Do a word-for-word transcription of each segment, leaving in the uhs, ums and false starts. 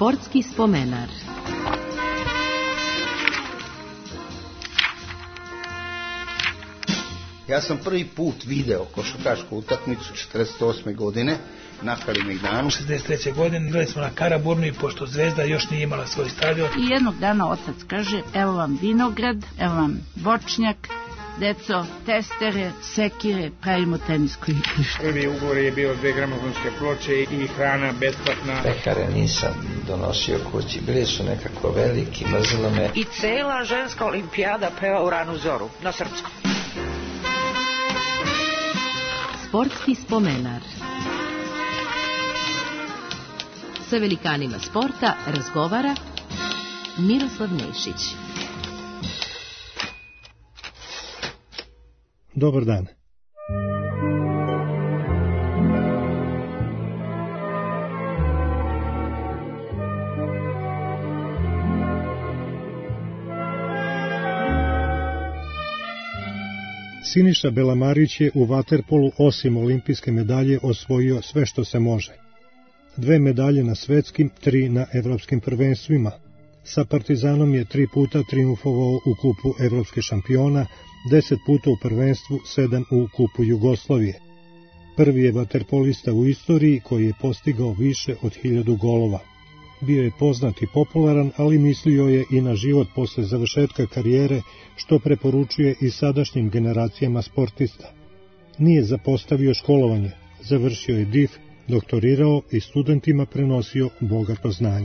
Sportski spomenar. Ja sam prvi put video košarkašku utakmicu četrdeset osme godine na Kalemegdanu. šezdeset treće godine igrali smo na Karaburnu i pošto Zvezda još nije imala svoj stadion. I jednog dana otac kaže, evo vam vinograd, evo vam voćnjak, deco, testere, sekire, pravimo tenisko igrište. Prvi ugovor je bio dve gramofonske ploče i hrana besplatna. Pekare nisam donosio kući, bili su nekako veliki, mrzilo me. I cela ženska olimpijada peva u ranu zoru, na srpskom. Sportski spomenar. Sa velikanima sporta razgovara Miroslav Nešić. Dobar dan. Siniša Belamarić je u vaterpolu osim olimpijske medalje osvojio sve što se može. Dve medalje na svetskim, tri na evropskim prvenstvima. Sa Partizanom je tri puta triumfovao u kupu evropske šampiona, deset puta u prvenstvu, sedam u kupu Jugoslavije. Prvi je vaterpolista u istoriji koji je postigao više od hiljadu golova. Bio je poznat i popularan, ali mislio je i na život posle završetka karijere, što preporučuje i sadašnjim generacijama sportista. Nije zapostavio školovanje, završio je D I F, doktorirao i studentima prenosio bogato znanje.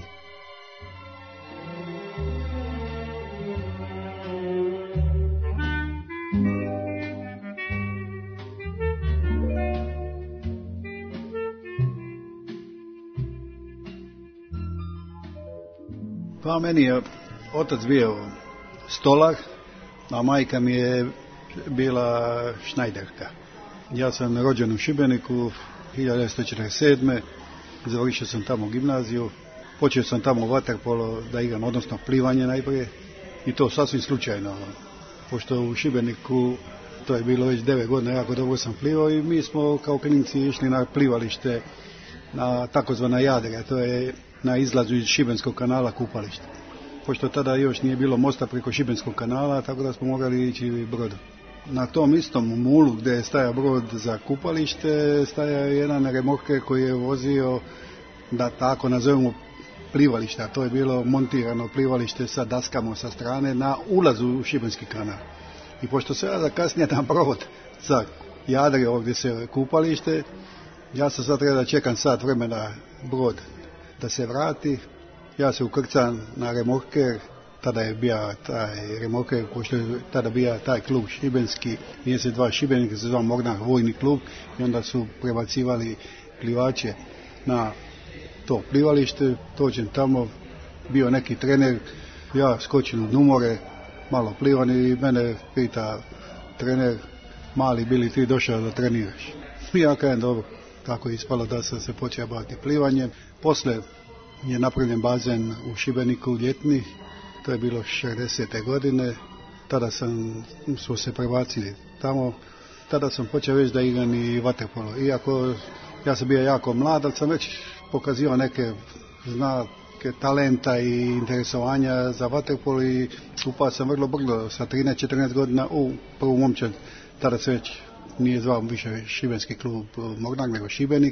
Pa meni je otac bio stolar, a majka mi je bila šnajderka. Ja sam rođen u Šibeniku hiljadu devetsto četrdeset sedme. Završio sam tamo gimnaziju, počeo sam tamo vaterpolo da igram, odnosno plivanje najprije, i to sasvim slučajno, pošto u Šibeniku to je bilo već devet godina, jako dobro sam plivao i mi smo kao klinci išli na plivalište, na takozvana Jadra, to je na izlazu iz Šibenskog kanala kupalište. Pošto tada još nije bilo mosta preko Šibenskog kanala, tako da smo mogli ići brodom. Na tom istom mulu gdje je stajao brod za kupalište, stajao jedan remorker koji je vozio, da tako nazovemo, plivalište, a to je bilo montirano plivalište sa daskama sa strane na ulazu u Šibenski kanal. I pošto se ja kasnije na brod za Jadre, ovdje se kupalište, ja sam sad treba da čekam sat vremena brod da se vrati, ja se ukrcam na remorker, tada je bio taj remorker, pošto je tada bio taj klub šibenski, mjesec dva Šibenik, se zove Mornar vojni klub, i onda su prebacivali plivače na to plivalište, dođem tamo, bio neki trener, ja skočim u numore, malo plivan i mene pita trener, mali bili ti došao da treniraš. I ja kažem dobro, tako je ispalo da sam se počeo baviti plivanjem. Posle je napravljen bazen u Šibeniku ljetni, to je bilo šezdesete godine, tada sam, smo se prebacili tamo, tada sam počeo već da igram i vaterpolo. Iako ja sam bio jako mlad, ali sam već pokazivao neke znake talenta i interesovanja za vaterpolo i upao sam vrlo brzo sa trinaest četrnaest godina u prvu momčad. Tada se već nije zvao više šibenski klub Mornar, nego Šibenik.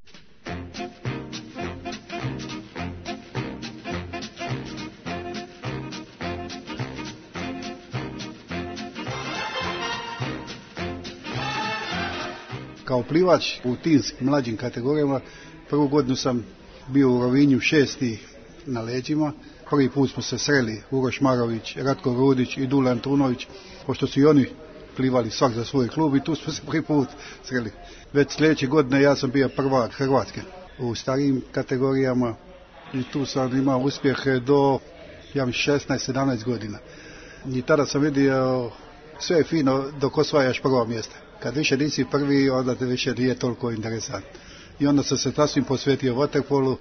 Kao plivač u tim mlađim kategorijama, prvu godinu sam bio u Rovinju šesti na leđima. Prvi put smo se sreli Uroš Marović, Ratko Rudić i Dule Antunović, pošto su i oni plivali svak za svoj klub i tu smo se prvi put sreli. Već sljedeće godine ja sam bio prvak Hrvatske u starijim kategorijama i tu sam imao uspjehe do ja šesnaest sedamnaest godina. I tada sam vidio sve je fino dok osvajaš prvo mjesto. Kad više nisi prvi, onda te više nije toliko interesantno. I onda sam se sasvim posvetio vaterpolu.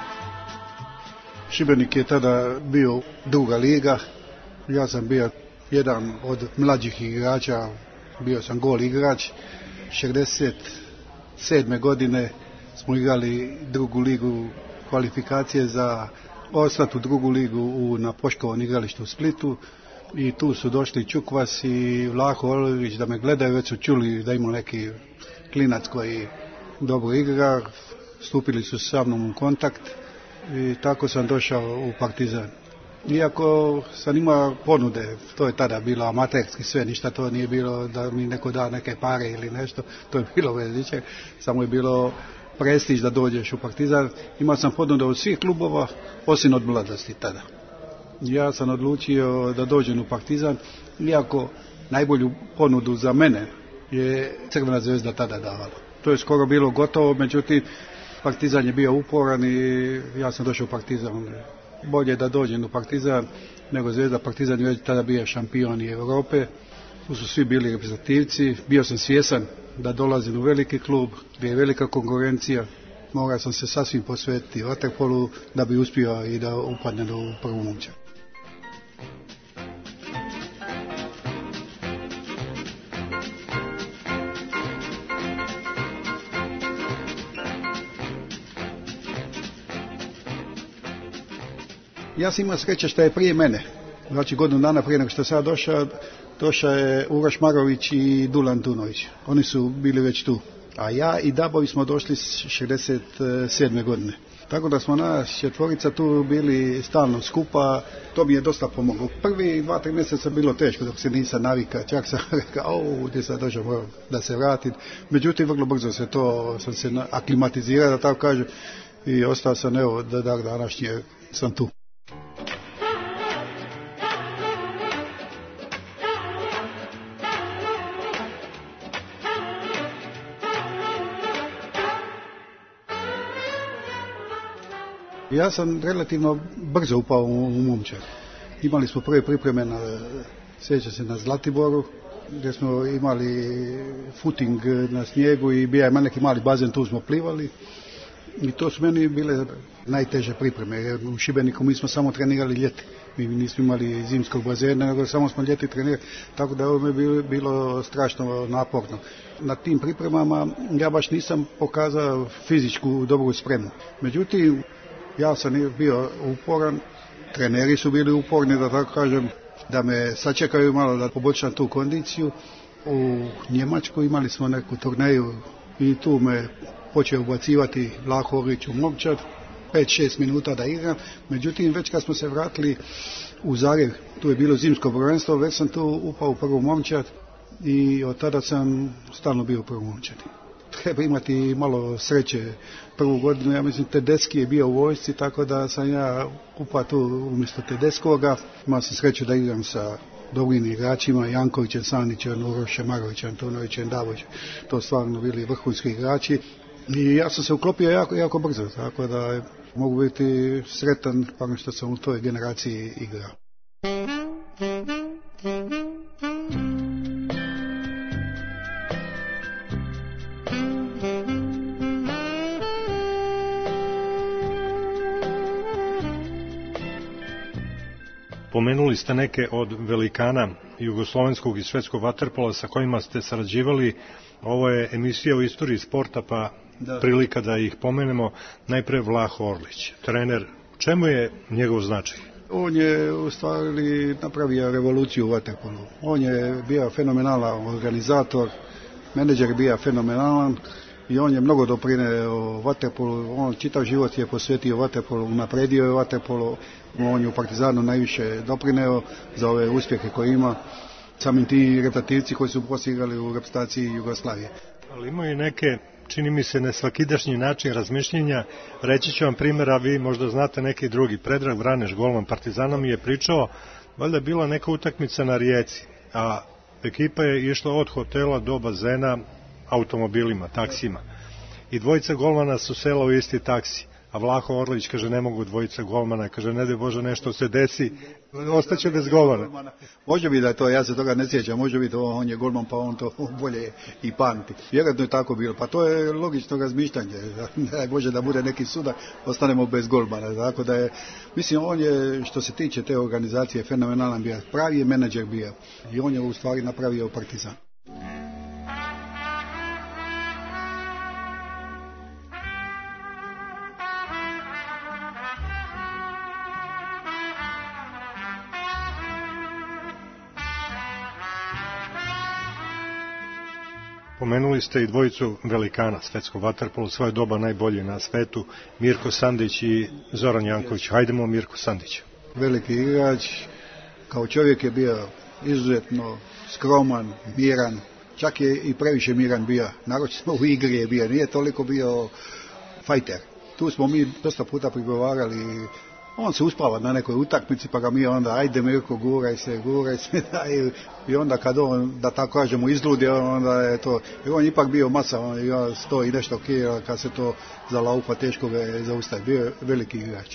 Šibenik je tada bio druga liga, ja sam bio jedan od mlađih igrača, bio sam gol igrač. šezdeset sedme godine smo igrali drugu ligu, kvalifikacije za ostat u drugu ligu u, na Poškovom igralištu u Splitu i tu su došli Čukvas i Vlaho Olović da me gledaju, već su čuli da ima neki klinac koji dobro igra, stupili su sa mnom u kontakt i tako sam došao u Partizan. Iako sam imao ponude, to je tada bilo amaterski sve, ništa to nije bilo da mi neko da neke pare ili nešto, to je bilo veziće, samo je bilo prestiž da dođeš u Partizan. Imao sam ponude od svih klubova, osim od Mladosti tada. Ja sam odlučio da dođem u Partizan, iako najbolju ponudu za mene je Crvena zvezda tada davala. To je skoro bilo gotovo, međutim Partizan je bio uporan i ja sam došao u Partizan. Bolje da dođem u Partizan nego Zvezda. Partizan je već tada bio šampion i Europe, tu su svi bili reprezentativci, bio sam svjesan da dolazim u veliki klub gdje je velika konkurencija, morao sam se sasvim posvetiti vaterpolu da bi uspio i da upadnem u prvu momčad. Ja sam imao sreće što je prije mene, znači godinu dana prije nego što sam došao, došao je Uroš Marović i Dulan Tunović. Oni su bili već tu. A ja i Dabovi smo došli šezdeset sedme godine. Tako da smo nas četvorica tu bili stalno skupa, to mi je dosta pomoglo. Prvi dva, tri mjeseca bilo teško dok se nisam navika, čak sam rekao, au, gdje sam došao, moram da se vratim. Međutim, vrlo brzo se to, sam se aklimatizirao, da tako kažem, i ostao sam, evo, do dan današnje sam tu. Ja sam relativno brzo upao u, u momčad. Imali smo prve pripreme na, sjećam se, na Zlatiboru, gdje smo imali footing na snijegu i bio je neki mali bazen, tu smo plivali. I to su meni bile najteže pripreme, jer u Šibeniku mi smo samo trenirali ljeti. Mi nismo imali zimskog bazena, nego samo smo ljeti trenirali, tako da ovo mi je bilo, bilo strašno naporno. Na tim pripremama ja baš nisam pokazao fizičku dobru spremu. Međutim, ja sam bio uporan, treneri su bili uporni, da tako kažem, da me sačekaju malo da poboljšam tu kondiciju. U Njemačku imali smo neku turneju i tu me počeo ubacivati Vlaho Olović u momčad, pet šest minuta da igram. Međutim, već kad smo se vratili u Zagreb, tu je bilo zimsko prvenstvo, već sam tu upao u prvu momčad i od tada sam stalno bio u prvu momčad. Treba imati malo sreće. Prvu godinu, ja mislim, Tedeschi je bio u vojsci, tako da sam ja upao tu umjesto Tedeskoga. Imao sam sreću da igram sa dobrim igračima, Jankovićem, Sanićem, Urošem Marovićem, Antonovićem, Davovićem. To stvarno bili vrhunski igrači. I ja sam se uklopio jako, jako brzo, tako da mogu biti sretan pa što sam u toj generaciji igrao. Pomenuli ste neke od velikana jugoslovenskog i svetskog vaterpola sa kojima ste sarađivali. Ovo je emisija o istoriji sporta, pa da. Prilika da ih pomenemo. Najpre Vlaho Orlić, trener. Čemu je njegov značaj? On je u stvari napravio revoluciju u vaterpolu. On je bio fenomenalan organizator, menadžer je bio fenomenalan i on je mnogo doprineo vaterpolu. On čitav život je posvetio vaterpolu, napredio je vaterpolu. On je u Partizanu najviše doprineo za ove uspjehe koje ima. Samim ti reprezentativci koji su postigali u reprezentaciji Jugoslavije. Ali imaju neke, čini mi se, nesvakidašnji način razmišljenja. Reći ću vam primjera, vi možda znate neki drugi. Predrag Vraneš, golman Partizana, mi je pričao, valjda je bila neka utakmica na Rijeci, a ekipa je išla od hotela do bazena automobilima, taksima. I dvojica golmana su sela u isti taksi. a Vlaho Orlić kaže ne mogu dvojica golmana, kaže ne daj Bože nešto se desi, ostaće bez golmana. Može biti da je to, ja se toga ne sjećam, može biti on je golman pa on to bolje i pamti. Vjerojatno je tako bilo, pa to je logično razmišljanje, daj Bože da bude neki sudak, ostanemo bez golmana, tako da je, mislim on je što se tiče te organizacije fenomenalan bio, pravi je menadžer bio i on je u stvari napravio Partizan. Pomenuli ste i dvojicu velikana svetskog vaterpola, svoje doba najbolji na svetu, Mirko Sandić i Zoran Janković. Hajdemo Mirko Sandić. Veliki igrač, kao čovjek je bio izuzetno skroman, miran, čak je i previše miran bio, naročito u igri je bio, nije toliko bio fajter. Tu smo mi dosta puta prigovarali, on se uspava na nekoj utakmici pa ga mi onda ajde Mirko guraj se, guraj se i, i onda kad on, da tako kažemo, izludi onda je to, i on ipak bio masa, on je sto i nešto kila, kad se to za laupa teško ga je zaustavi, bio je veliki igrač.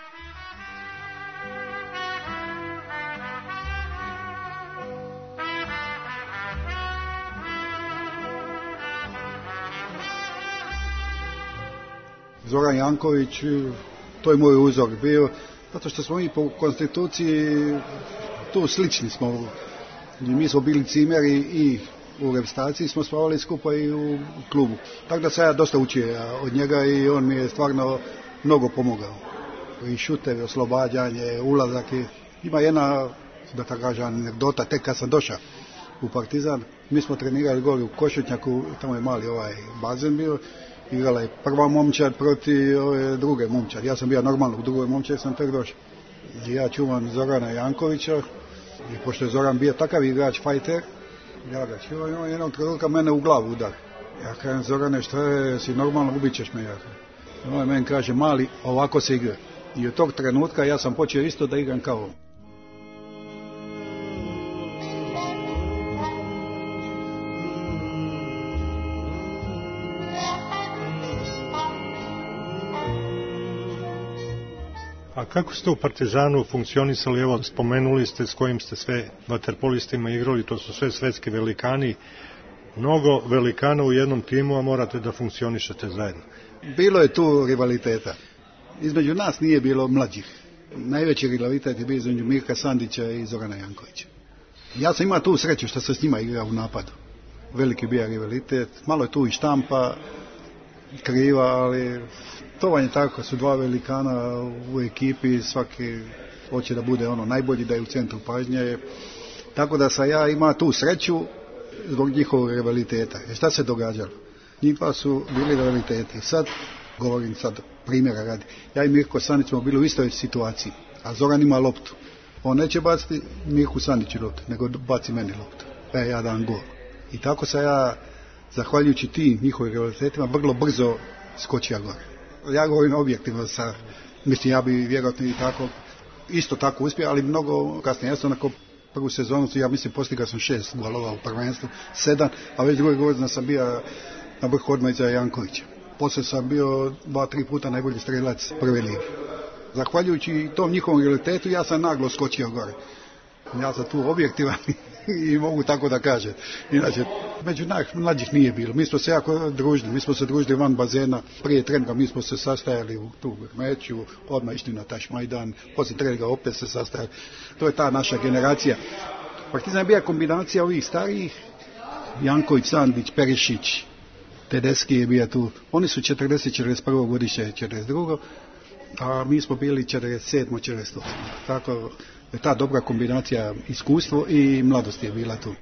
Zoran Janković, to je moj uzor bio, zato što smo mi po konstituciji tu slični smo. Mi smo bili cimeri i u reprezentaciji smo spavali skupa i u klubu. Tako da sam ja dosta učio od njega i on mi je stvarno mnogo pomogao. I šutevi, oslobađanje, ulazak. I ima jedna, da tako kažem, anegdota, tek kad sam došao u Partizan, mi smo trenirali goli u Košutnjaku, tamo je mali ovaj bazen bio. Igrala je prva momčad protiv ove druge momčad. Ja sam bio normalno u drugoj momčad, sam tek došao. I ja čuvam Zorana Jankovića i pošto je Zoran bio takav igrač, fajter, ja ga čuvam i on jednog trenutka mene u glavu udar. Ja kažem, Zorane, što je, si normalno, ubit ćeš me. Ja. I on meni kaže, mali, ovako se igra. I od tog trenutka ja sam počeo isto da igram kao on. A kako ste u Partizanu funkcionisali, evo spomenuli ste s kojim ste sve vaterpolistima igrali, to su sve svetski velikani, mnogo velikana u jednom timu, a morate da funkcionišete zajedno. Bilo je tu rivaliteta. Između nas nije bilo mlađih. Najveći rivalitet je bio između Mirka Sandića i Zorana Jankovića. Ja sam imao tu sreću što sam s njima igrao u napadu. Veliki bio rivalitet, malo je tu i štampa, kriva, ali to vam je tako, su dva velikana u ekipi, svaki hoće da bude ono najbolji, da je u centru pažnje. Tako da sam ja imao tu sreću zbog njihovog rivaliteta. I šta se događalo? Njih pa su bili rivaliteti. Sad, govorim sad primjera radi, ja i Mirko Sandić smo bili u istoj situaciji, a Zoran ima loptu. On neće baciti Mirku Sandiću loptu, nego baci meni loptu. E, ja dam gol. I tako sam ja, zahvaljujući tim njihovim rivalitetima, vrlo brzo skočio gore. Ja govorim objektivno sa, mislim ja bi vjerojatno i tako, isto tako uspio, ali mnogo kasnije. Ja sam onako prvu sezonu, ja mislim postigao sam šest golova u prvenstvu, sedam, a već druge godine sam bio na vrhu odmah iza Jankovića. Poslije sam bio dva, tri puta najbolji strelac prve lige. Zahvaljujući tom njihovom realitetu ja sam naglo skočio gore. Ja sam tu objektivan i mogu tako da kažem. Inače, među mlađih nije bilo. Mi smo se jako družili, mi smo se družili van bazena. Prije treninga mi smo se sastajali u tu meću, odmah išli na taj Šmajdan, poslije treninga opet se sastajali. To je ta naša generacija. Partizan je bila kombinacija ovih starijih, Janković, Sandić, Perišić, Tedeschi je bio tu. Oni su četrdeset četrdeset prvo godište, četrdeset drugo a mi smo bili četrdeset sedam četrdeset osam Tako je ta dobra kombinacija iskustvo i mladost je bila tu.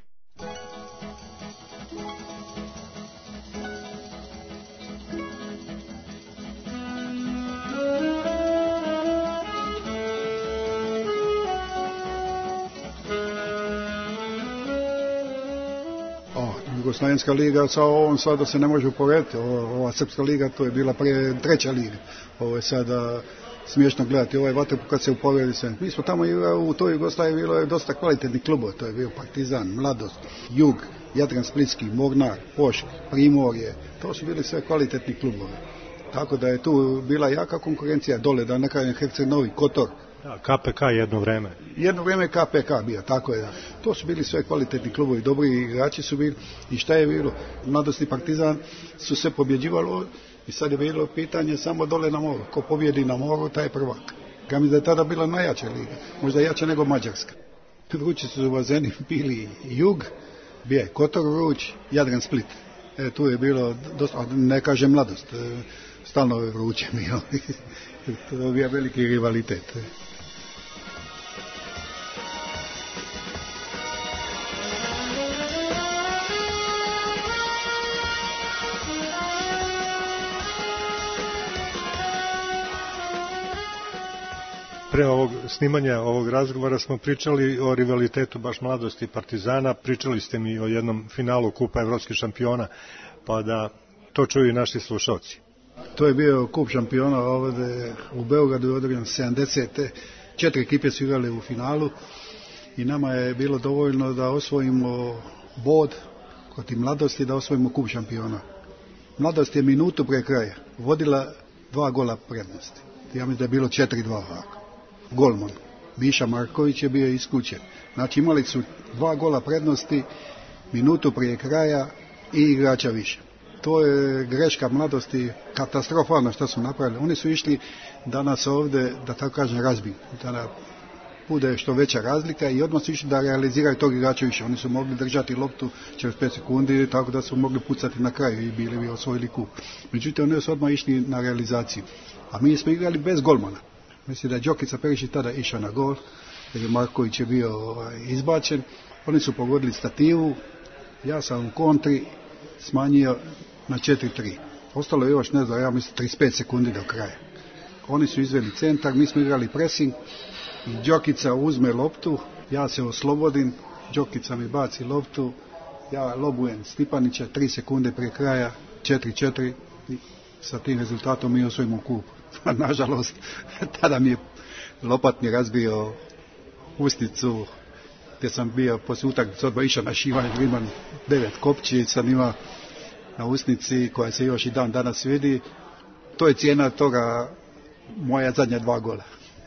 Jugoslavenska liga sa ovom sada se ne može uporediti. Ova srpska liga to je bila prije treća liga. Ovo je sada smiješno gledati ovaj vaterpolo kad se uporedi se. Mi smo tamo u toj Jugoslaviji bilo je dosta kvalitetnih klubova. To je bio Partizan, Mladost, Jug, Jadran Splitski, Mornar, Pošk, Primorje. To su bili sve kvalitetni klubovi. Tako da je tu bila jaka konkurencija dole, da ne kažem Herceg Novi, Kotor. Da, K P K jedno vreme. Jedno vreme je K P K bio, tako je. Da. To su bili sve kvalitetni klubovi, dobri igrači su bili. I šta je bilo? Mladosti Partizan su se pobjeđivalo i sad je bilo pitanje samo dole na moru. Ko pobjedi na moru, taj je prvak. Ja mislim da je tada bila najjača liga, možda jača nego Mađarska. Vrući su u bazeni bili Jug, bio je Kotor vruć, Jadran Split. E, tu je bilo, dosta, ne kažem Mladost, e, stalno je vruće bilo. To je bio veliki rivalitet. Pre ovog snimanja ovog razgovora smo pričali o rivalitetu baš Mladosti i Partizana, pričali ste mi o jednom finalu Kupa evropskih šampiona, pa da to čuju i naši slušalci. To je bio Kup šampiona ovdje u Beogradu, održan sedamdeset. Četiri ekipe su igrali u finalu i nama je bilo dovoljno da osvojimo bod kod i Mladosti, da osvojimo Kup šampiona. Mladost je minutu pre kraja vodila dva gola prednosti. Ja mislim da je bilo četiri dva ovako. Golman Miša Marković je bio iskućen. Znači imali su dva gola prednosti, minutu prije kraja i igrača više. To je greška Mladosti, katastrofalno što su napravili. Oni su išli danas ovdje, da tako kažem, razbiju, da bude što veća razlika i odmah su išli da realiziraju tog igrača više. Oni su mogli držati loptu čez pet sekundi, tako da su mogli pucati na kraju i bili bi osvojili kup. Međutim, oni su odmah išli na realizaciju. A mi smo igrali bez golmana. Mislim da je Đokica Perišić tada išao na gol, jer je Marković je bio ovaj, izbačen. Oni su pogodili stativu, ja sam u kontri smanjio na četiri tri. Ostalo je još, ne znam, ja mislim trideset pet sekundi do kraja. Oni su izveli centar, mi smo igrali pressing, Đokica uzme loptu, ja se oslobodim, Đokica mi baci loptu, ja lobujem Stipanića, tri sekunde prije kraja, četiri četiri, i sa tim rezultatom mi osvojimo kup. Nažalost, tada mi je lopat mi razbio usnicu, gdje sam bio poslije utakmice odmah išao na šivanje, imam devet kopčica, ima na usnici koja se još i dan danas vidi. To je cijena toga moja zadnja dva gola.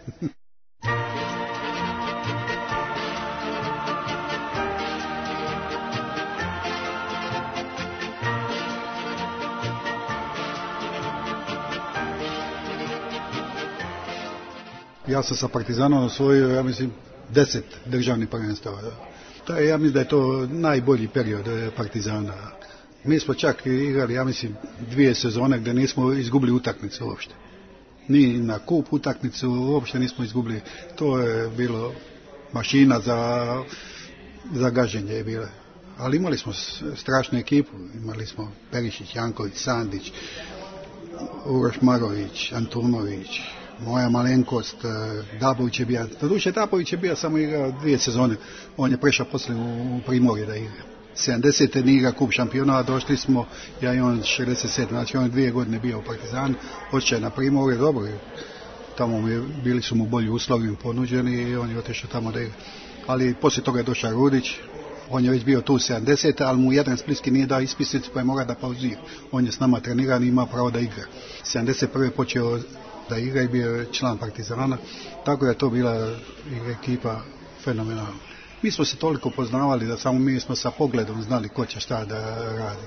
Ja sam sa Partizanom osvojio, ja mislim, deset državnih prvenstava. To je, ja mislim da je to najbolji period Partizana. Mi smo čak igrali, ja mislim, dvije sezone gdje nismo izgubili utakmicu uopšte. Ni na kup utakmicu uopšte nismo izgubili. To je bilo mašina za, za gaženje je bila. Ali imali smo strašnu ekipu. Imali smo Perišić, Janković, Sandić, Uroš Marović, Antunović, moja malenkost, Dabović je bio. Doduše Dabović je bio samo igrao dvije sezone. On je prešao poslije u Primorje da igra. sedamdesete ni igra kup šampiona, došli smo, ja i on šezdeset sedme, znači on je dvije godine bio u Partizanu, otišao na Primorje, dobro je. Tamo je, bili su mu bolji uslovi ponuđeni i on je otišao tamo da igra. Ali poslije toga je došao Rudić, on je već bio tu sedamdesete, ali mu Jadran Splitski nije dao ispisnicu pa je mora da pauzira. On je s nama treniran i ima pravo da igra. sedamdeset prve počeo da igra i bio je član Partizana, tako da je to bila ekipa fenomenalna. Mi smo se toliko poznavali da samo mi smo sa pogledom znali ko će šta da radi.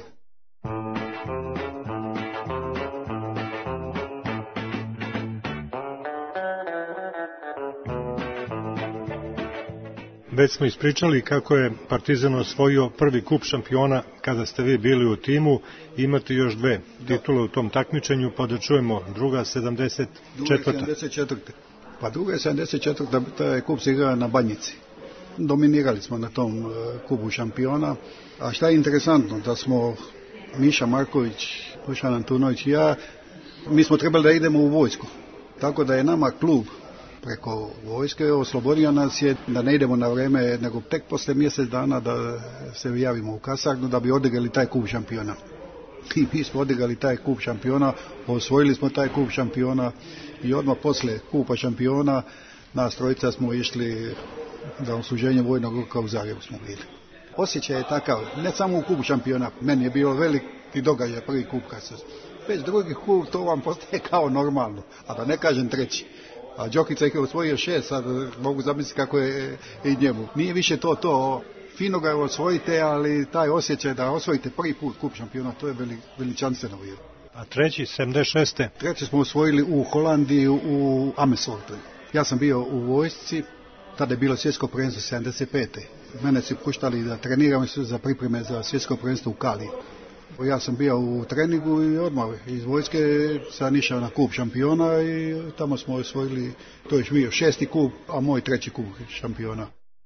Već smo ispričali kako je Partizan osvojio prvi kup šampiona kada ste vi bili u timu. Imate još dve titule u tom takmičenju, pa da čujemo druga sedamdeset četvrta. Druga sedamdeset četvrta. Pa druga sedamdeset četvrta. Taj kup se igra na Banjici. Dominirali smo na tom uh, kupu šampiona. A šta je interesantno, da smo Miša Marković, Dušan Antunović i ja, mi smo trebali da idemo u vojsku. Tako da je nama klub preko vojske oslobodio nas je da ne idemo na vreme, nego tek posle mjesec dana da se javimo u kasarnu da bi odigrali taj kup šampiona. I mi smo odigrali taj kup šampiona, osvojili smo taj kup šampiona i odmah posle kupa šampiona nas trojica smo išli za odsluženje vojnog roka u Zagrebu smo bili. Osjećaj je takav, ne samo u kupu šampiona, meni je bio veliki događaj prvi kup kad se već drugi klub, to vam postaje kao normalno, a da ne kažem treći. A Đokica ih je osvojio šest, sad mogu zamisliti kako je i njemu. Nije više to to, fino ga osvojite, ali taj osjećaj da osvojite prvi put kup šampiona, to je veličanstveno bilo. A treći, sedamdeset šeste. Treći smo osvojili u Holandiji, u Amersfoortu. Ja sam bio u vojsci, tada je bilo svjetsko prvenstvo sedamdeset pete. Mene su puštali da treniram za pripreme za svjetsko prvenstvo u Kali. Ja sam bio u treningu i odmah iz vojske sam išao na kup šampiona i tamo smo osvojili, to je bio šesti kup, a moj treći kup šampiona.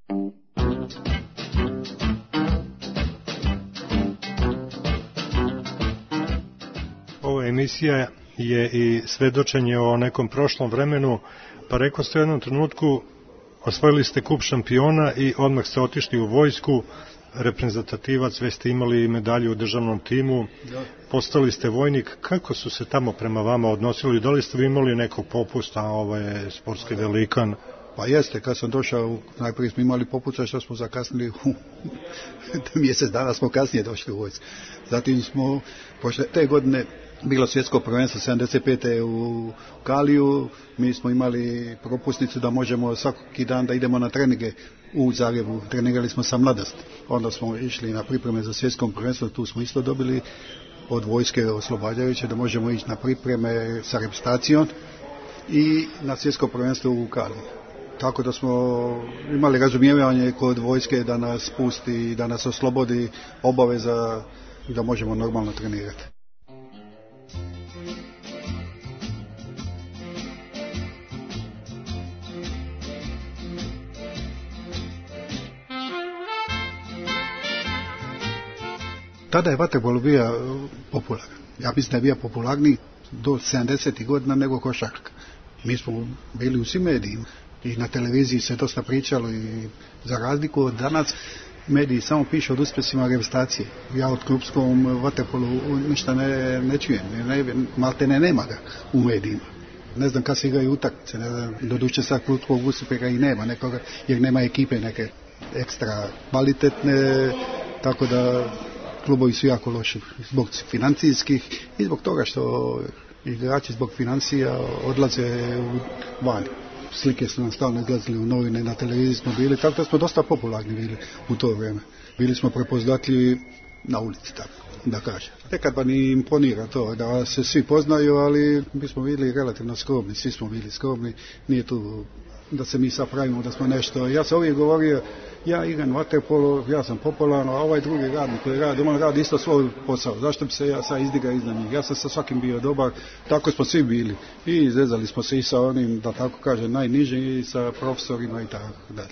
Ova emisija je i svedočenje o nekom prošlom vremenu, pa rekao ste u jednom trenutku, osvojili ste kup šampiona i odmah ste otišli u vojsku, reprezentativac, već ste imali medalju u državnom timu, postali ste vojnik. Kako su se tamo prema vama odnosili? Da li ste vi imali nekog popusta, ovo je sportski velikan? Pa jeste, kad sam došao, najprije smo imali popusta što smo zakasnili, u mjesec dana smo kasnije došli u vojsku. Zatim smo, pošto te godine bilo svjetsko prvenstvo sedamdeset pete u Kaliju, mi smo imali propusnicu da možemo svaki dan da idemo na treninge u Zagrebu, trenirali smo sa mladost. Onda smo išli na pripreme za svjetsko prvenstvo, tu smo isto dobili od vojske oslobađajuće da možemo ići na pripreme sa reprezentacijom i na svjetsko prvenstvo u Kaliju. Tako da smo imali razumijevanje kod vojske da nas pusti, da nas oslobodi obaveza da možemo normalno trenirati. Tada je vaterpolo bio popularan. Ja mislim da je bio popularniji do sedamdesetih godina nego košarka. Mi smo bili u svim medijima i na televiziji se dosta pričalo i za razliku od danas mediji samo pišu od uspjesima reprezentacije. Ja od klubskom vaterpolu ništa ne, ne čujem, ne, malte ne nema ga u medijima. Ne znam kada se igraju utakmice, ne znam, doduše sad klubskog uspjeha i nema nekoga, jer nema ekipe neke ekstra kvalitetne, tako da klubovi su jako loši zbog financijskih i zbog toga što igrači zbog financija odlaze vani. Slike su nam stalno izlazili u novine, na televiziji smo bili, tako da smo dosta popularni bili u to vrijeme. Bili smo prepoznatljivi na ulici, tako da kažem. Nekad pa ni imponira to, da se svi poznaju, ali mi smo bili relativno skromni, svi smo bili skromni, nije tu da se mi sad pravimo da smo nešto. Ja sam uvijek govorio, ja igram vaterpolo, ja sam popularan, a ovaj drugi radnik koji radi, on radi isto svoj posao. Zašto bi se ja sad izdigao iznad njih? Ja sam sa svakim bio dobar, tako smo svi bili. I izrezali smo se i sa onim, da tako kažem, najnižim i sa profesorima i tako dalje.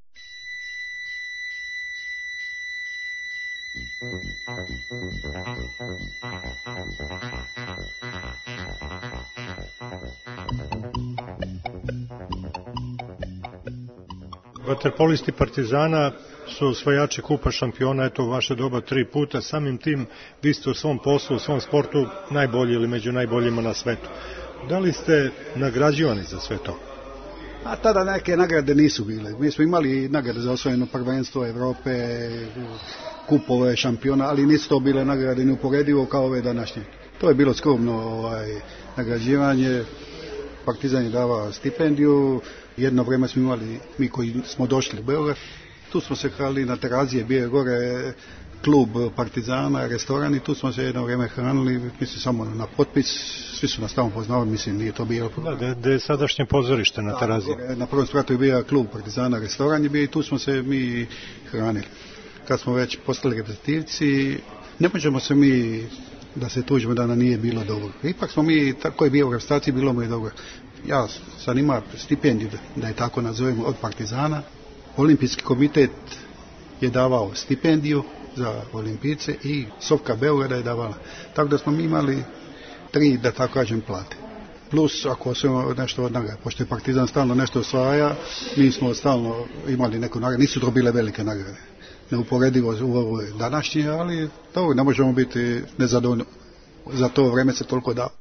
Vaterpolisti Partizana su osvajači kupa šampiona, eto u vaše doba tri puta, samim tim vi ste u svom poslu, u svom sportu najbolji ili među najboljima na svetu. Da li ste nagrađivani za sve to? A tada neke nagrade nisu bile. Mi smo imali nagrade za osvojeno prvenstvo Evrope, kupove šampiona, ali nisu to bile nagrade neuporedivo kao ove današnje. To je bilo skromno ovaj, nagrađivanje. Partizan je davao stipendiju. Jedno vrijeme smo imali, mi koji smo došli u Beograd, tu smo se hranili na Terazije, bio je gore klub Partizana, restoran i tu smo se jedno vrijeme hranili, mislim samo na potpis, svi su nas tamo poznavali, mislim nije to bilo. Da, gde je sadašnje pozorište na Teraziji? Da, na prvom spratu je bio klub Partizana, restoran je bio i tu smo se mi hranili. Kad smo već postali reprezentativci, ne možemo se mi da se tužimo da nam nije bilo dobro. Ipak smo mi, tako je bio u reprezentaciji, bilo mu je dobro. Ja sam imao stipendiju, da je tako nazovemo, od Partizana. Olimpijski komitet je davao stipendiju za olimpijce i Sofka Beograda je davala. Tako da smo mi imali tri, da tako kažem, plate. Plus, ako smo nešto od nagrade, pošto je Partizan stalno nešto osvaja, mi smo stalno imali neku nagradu, nisu to bile velike nagrade. Neuporedivo u ovoj današnji, ali to ne možemo biti nezadovoljni. Za to vreme se toliko dao.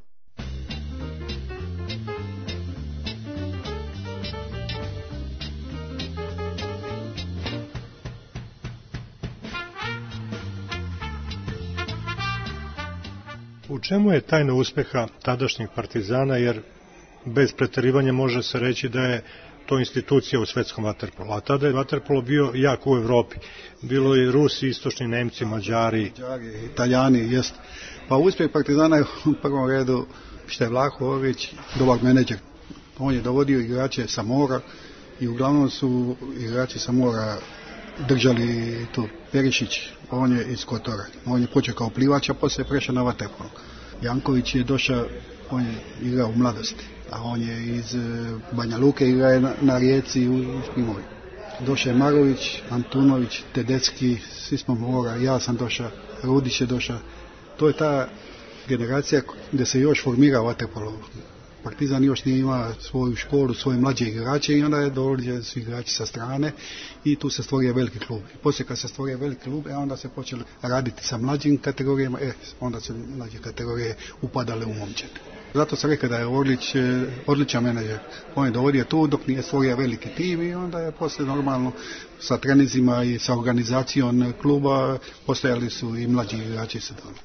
U čemu je tajna uspeha tadašnjeg Partizana, jer bez preterivanja može se reći da je to institucija u svetskom vaterpolu, a tada je vaterpolo bio jak u Evropi. Bilo je Rusi, istočni Nemci, Mađari. Mađari, Italijani, jest. Pa uspjeh Partizana je u prvom redu što je Vlahović, dobar menadžer. On je dovodio igrače sa mora i uglavnom su igrači sa mora držali tu. Perišić, on je iz Kotora. On je počeo kao plivač, a poslije je prešao na vaterpolo. Janković je došao, on je igrao u mladosti, a on je iz Banja Luke, igrao na, na Rijeci u Špimovi. Došao je Marović, Antunović, Tedecki, svi smo mora, ja sam došao, Rudić je došao. To je ta generacija gdje se još formira vaterpolo. Partizan još nije imao svoju školu, svoje mlađe igrače i onda je dođe su igrači sa strane i tu se stvorio veliki klub. I poslije kad se stvorio veliki klub, e, onda se počeli raditi sa mlađim kategorijama, e, onda su mlađe kategorije upadale u momčad. Zato sam rekao da je Orlić odličan menadžer. On je dovodio tu dok nije stvorio veliki tim i onda je poslije normalno sa trenizima i sa organizacijom kluba postojali su i mlađi igrači sa tome.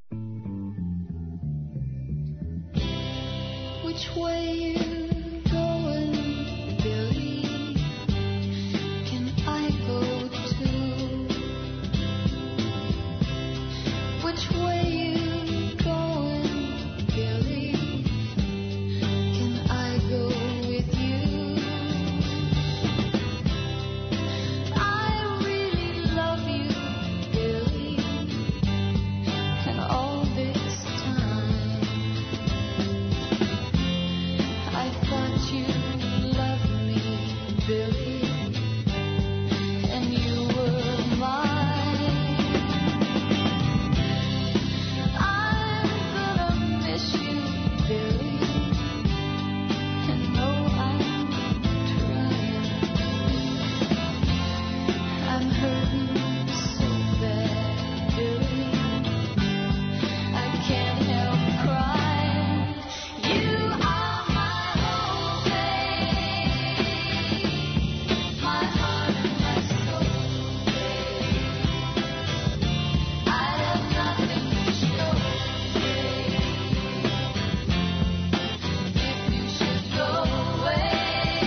Which way you going, Billy? Can I go too? Which way you going, Billy? Can I go with you? I really love you, Billy, and all this time I thought you loved me, Billy, and you were mine. I'm gonna miss you, Billy, and no, I'm trying. I'm hurting so bad, Billy, I can't help crying. You are my whole day, my heart and my soul, I have nothing to show, if you should go away.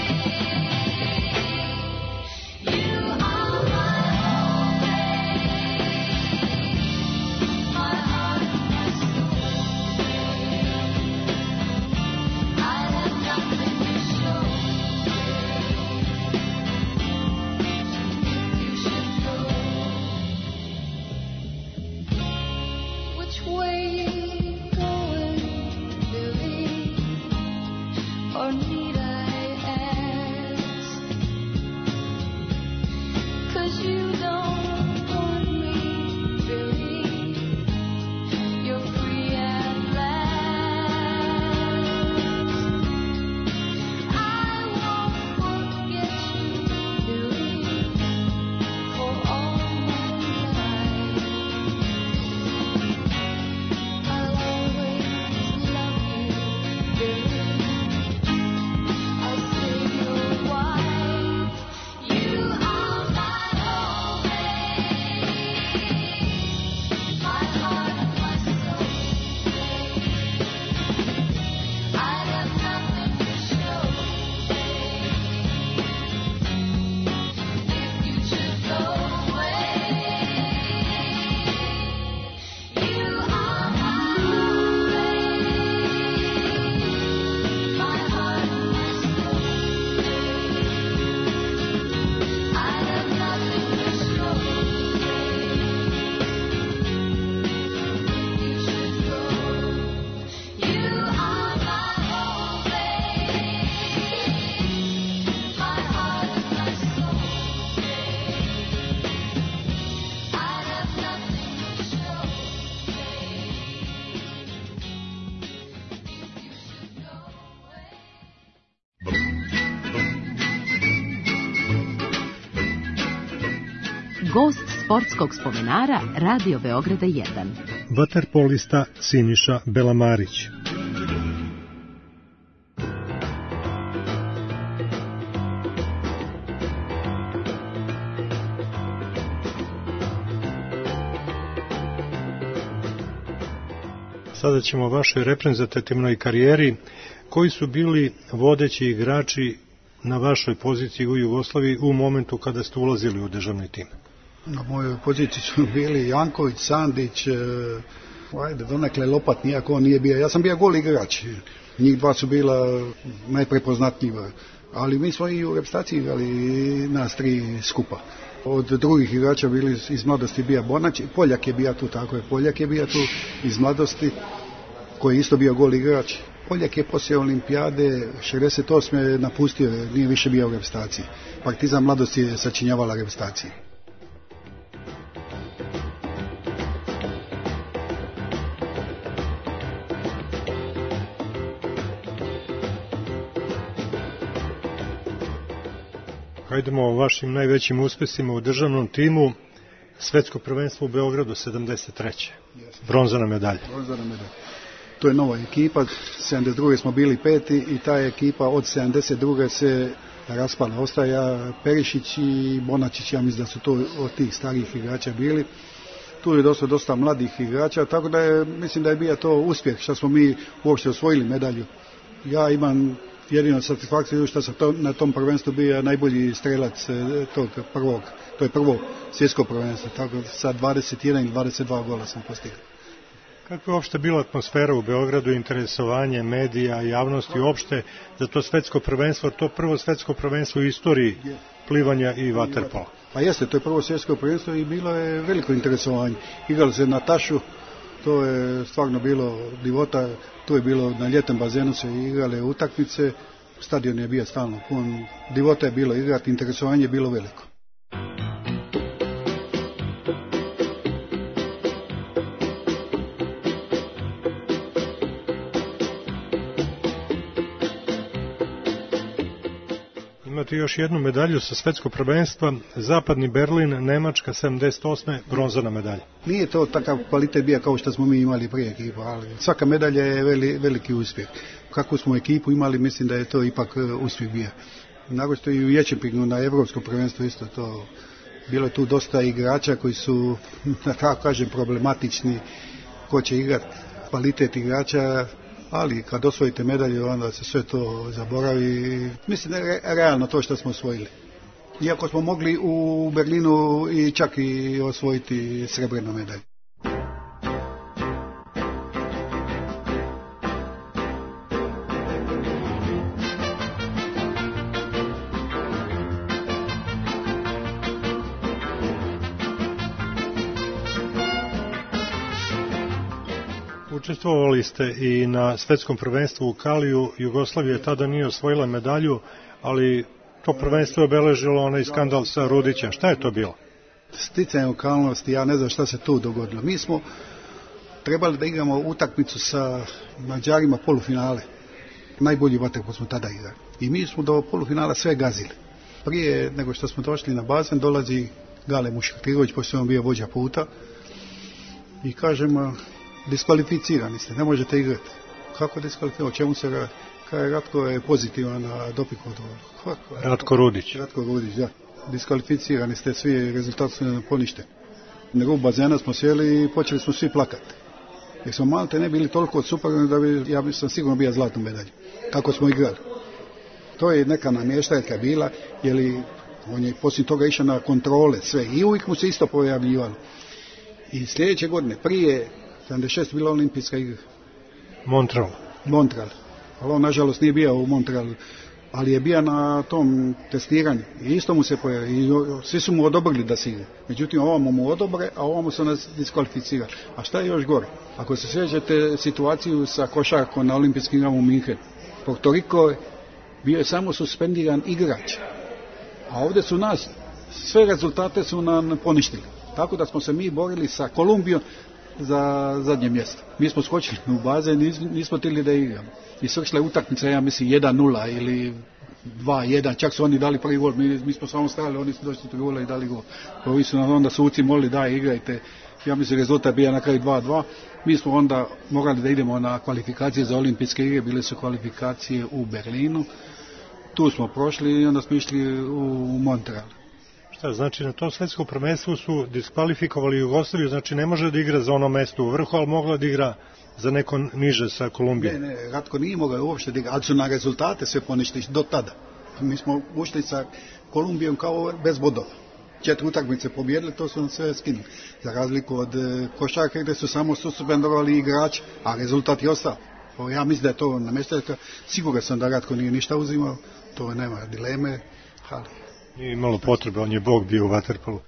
You are my whole day, my heart and my soul, I have nothing to show, if you should go. Which way you going, Billy? Or need I ask? 'Cause you don't want me, Billy, you're free at last. I won't forget you, Billy, for all my life. I'll always love you, Billy, I'll stay your wife. You are my whole day, my heart and my soul, I have nothing to show, if you should go away. You are my whole day, my heart and my soul, I have nothing to show, if you should go. You are my whole day, my heart and my soul, I have nothing to show, if you should go away. Gost sportskog spomenara Radio Beograda jedan. Vaterpolista Siniša Belamarić. Sada ćemo o vašoj reprezentativnoj karijeri. Koji su bili vodeći igrači na vašoj poziciji u Jugoslaviji u momentu kada ste ulazili u državni tim? Na mojoj poziciji su bili Janković, Sandić, e, ajde, donekle Lopat, nijako on nije bio. Ja sam bio gol igrač. Njih dva su bila najprepoznatljiva. Ali mi smo i u reprezentaciji igrali nas tri skupa. Od drugih igrača bili iz mladosti bio Bonać, Poljak je bio tu, tako je, Poljak je bio tu iz mladosti, koji je isto bio gol igrač. Poljak je poslije olimpijade šezdeset osme napustio, nije više bio u reprezentaciji. Partizan mladosti je sačinjavala reprezentaciji. Hajdemo o vašim najvećim uspesima u državnom timu. Svetsko prvenstvo u Beogradu sedamdeset treće Bronzana medalja. Bronzana medalja. To je nova ekipa, sedamdeset druge smo bili peti i ta ekipa od sedamdeset druge se raspala. Ostaja Perišić i Bonačić, ja mislim da su to od tih starih igrača bili. Tu je dosta, dosta mladih igrača, tako da je, mislim da je bio to uspjeh što smo mi uopšte osvojili medalju. Ja imam jedino satisfakciju što sam to, na tom prvenstvu bio najbolji strelac tog prvog, to je prvo svjetsko prvenstvo, tako sa dvadeset jedan ili dvadeset dva gola sam postigao. Kako je uopšte bila atmosfera u Beogradu, interesovanje medija, javnosti uopšte za to svetsko prvenstvo, to prvo svetsko prvenstvo u istoriji plivanja i vaterpola? Pa jeste, to je prvo svjetsko prvenstvo i bilo je veliko interesovanje. Igralo se na tašu, to je stvarno bilo divota, tu je bilo na ljetnom bazenu se igrale utakmice, stadion je bio stalno pun, divota je bilo igrati, interesovanje je bilo veliko. Imate još jednu medalju sa svetskog prvenstva, Zapadni Berlin, Nemačka, sedamdeset osme bronzana medalja. Nije to takav kvalitet bio kao što smo mi imali prije ekipa, ali svaka medalja je veli, veliki uspjeh. Kako smo ekipu imali, mislim da je to ipak uspjeh bio. Naročito i u Ječepinu na evropskom prvenstvu isto to. Bilo je tu dosta igrača koji su, da tako kažem, problematični, ko će igrati, kvalitet igrača, ali kad osvojite medalju, onda se sve to zaboravi. Mislim da je realno to što smo osvojili. Iako smo mogli u Berlinu i čak i osvojiti srebrnu medalju. Učestvovali ste i na svetskom prvenstvu u Kaliju. Jugoslavija tada nije osvojila medalju, ali to prvenstvo je obeležilo onaj skandal sa Rudićem. Šta je to bilo? Sticanje okolnosti, ja ne znam šta se tu dogodilo. Mi smo trebali da igramo utakmicu sa Mađarima polufinale. Najbolji vaterpol smo tada igrali. I mi smo do polufinala sve gazili. Prije nego što smo došli na bazen, dolazi Gale Muškatirović, pošto je on bio vođa puta, i kažemo, diskvalificirani ste, ne možete igrati. Kako diskvalificirani? O čemu se radi? Kaj Ratko je pozitivan na doping kontrolu. Ratko Rudić. Ratko Rudić, da. Diskvalificirani ste, svi rezultati su poništeni. Na rubu bazena smo sjeli i počeli smo svi plakati. Jer smo malte ne bili toliko superni da bi, ja sam sigurno bio zlatnu medalju. Kako smo igrali. To je neka namještajka bila, jer on je poslije toga išao na kontrole sve i uvijek mu se isto pojavljivalo. I sljedeće godine, prije sedamdeset šeste bila olimpijska igra. Montreal. Montreal. Ali on nažalost nije bio u Montrealu, ali je bio na tom testiranju i isto mu se pojavio i svi su mu odobrili da se igra. Međutim, ovamo mu odobre, a ovamo su nas diskvalificirali. A šta je još gore? Ako se sjećate situaciju sa košarkom na olimpijskim igrama u Minhenu, Puerto Rico bio je samo suspendiran igrač, a ovdje su nas, sve rezultate su nam poništili. Tako da smo se mi borili sa Kolumbijom za zadnje mjesto. Mi smo skočili u bazen i nismo htjeli da igramo. I svršila je utakmica, ja mislim, jedan nula ili dva jedan, čak su oni dali prvi gol, mi, mi smo samo stali, oni su došli tri gola i dali gol. Ovi su nam onda suci molili da igrajte, ja mislim rezultat bio na kraju dva dva. Mi smo onda morali da idemo na kvalifikacije za olimpijske igre, bile su kvalifikacije u Berlinu. Tu smo prošli i onda smo išli u Montreal. Šta znači, na to svjetsko prvenstvo su diskvalifikovali Jugoslaviju, znači ne može da igra za ono mesto u vrhu, ali mogla da igra za neko niže sa Kolumbije. Ne, ne, Ratko nije mogao uopšte diga, ali su na rezultate sve poništili do tada. Mi smo ušli sa Kolumbijom kao bez bodova. Četiri utakmice pobjedili, to su nam sve skinuli. Za razliku od e, košarke gdje su samo suspendovali igrač, a rezultat je ostao. O, ja mislim da je to namještaljka. Siguran sam da Ratko nije ništa uzimao, to nema dileme, ali... Nije imalo potrebe, on je bog bio u vaterpolu.